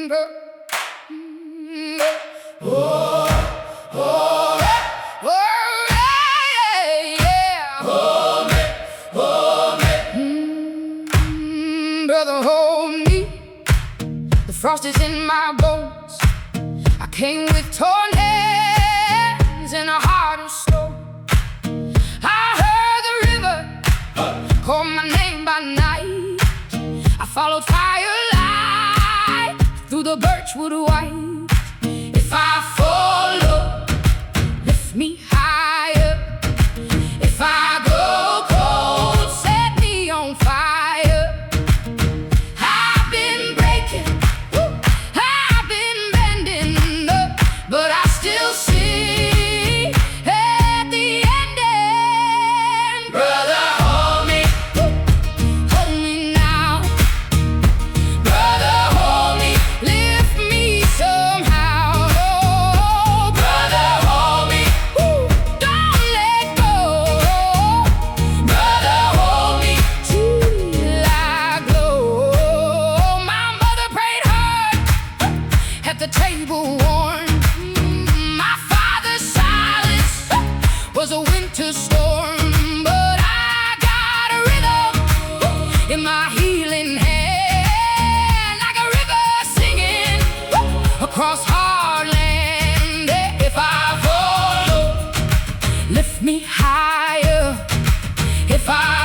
Brother, hold me. The frost is in my bones. I came with torn hands and a heart of stone. I heard the river call my name by night. I followed firelight through the birchwood white. If I follow, lift me higher. If I go cold, set me on fire. I've been breaking, I've been bending up, but I still see at the ending. Brother, hold me now. Brother, hold me, lift me somehow. Oh, brother, hold me, don't let go. Brother, hold me till I glow. My mother prayed hard at the table warm. My father's silence was a winter storm. But I got a rhythm in my healing hand, like a river singing across hard land. If I follow, lift me higher. If I